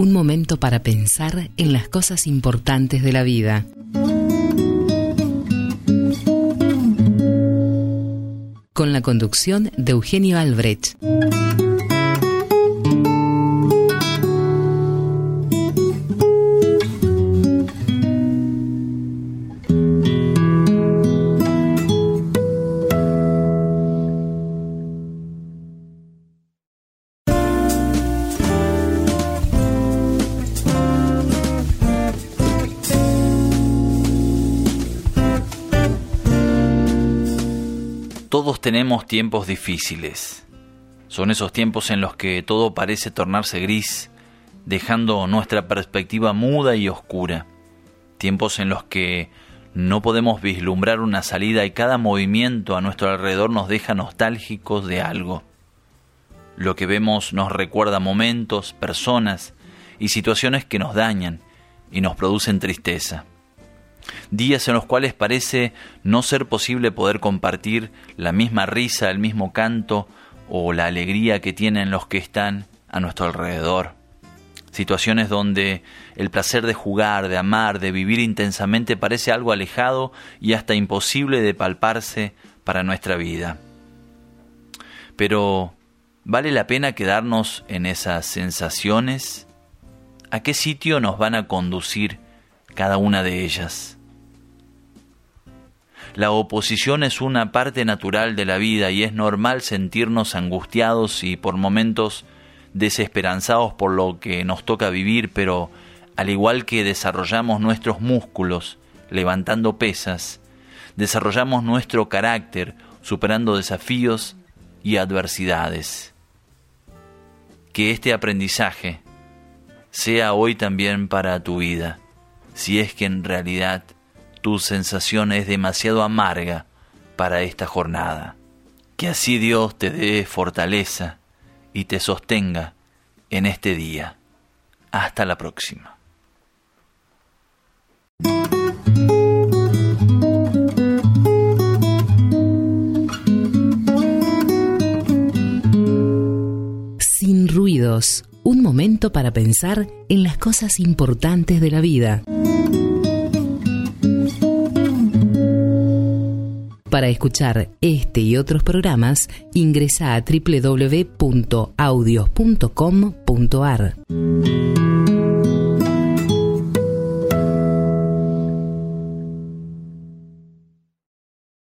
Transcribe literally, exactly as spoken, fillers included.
un momento para pensar en las cosas importantes de la vida. Con la conducción de Eugenio Albrecht. Todos tenemos tiempos difíciles. Son esos tiempos en los que todo parece tornarse gris, dejando nuestra perspectiva muda y oscura. Tiempos en los que no podemos vislumbrar una salida y cada movimiento a nuestro alrededor nos deja nostálgicos de algo. Lo que vemos nos recuerda momentos, personas y situaciones que nos dañan y nos producen tristeza. Días en los cuales parece no ser posible poder compartir la misma risa, el mismo canto o la alegría que tienen los que están a nuestro alrededor. Situaciones donde el placer de jugar, de amar, de vivir intensamente parece algo alejado y hasta imposible de palparse para nuestra vida. Pero, ¿vale la pena quedarnos en esas sensaciones? ¿A qué sitio nos van a conducir cada una de ellas? La oposición es una parte natural de la vida y es normal sentirnos angustiados y por momentos desesperanzados por lo que nos toca vivir, pero al igual que desarrollamos nuestros músculos levantando pesas, desarrollamos nuestro carácter superando desafíos y adversidades. Que este aprendizaje sea hoy también para tu vida, si es que en realidad tu sensación es demasiado amarga para esta jornada. Que así Dios te dé fortaleza y te sostenga en este día. Hasta la próxima. Sin ruidos, un momento para pensar en las cosas importantes de la vida. Para escuchar este y otros programas, ingresa a doble u doble u doble u punto audios punto com punto a r.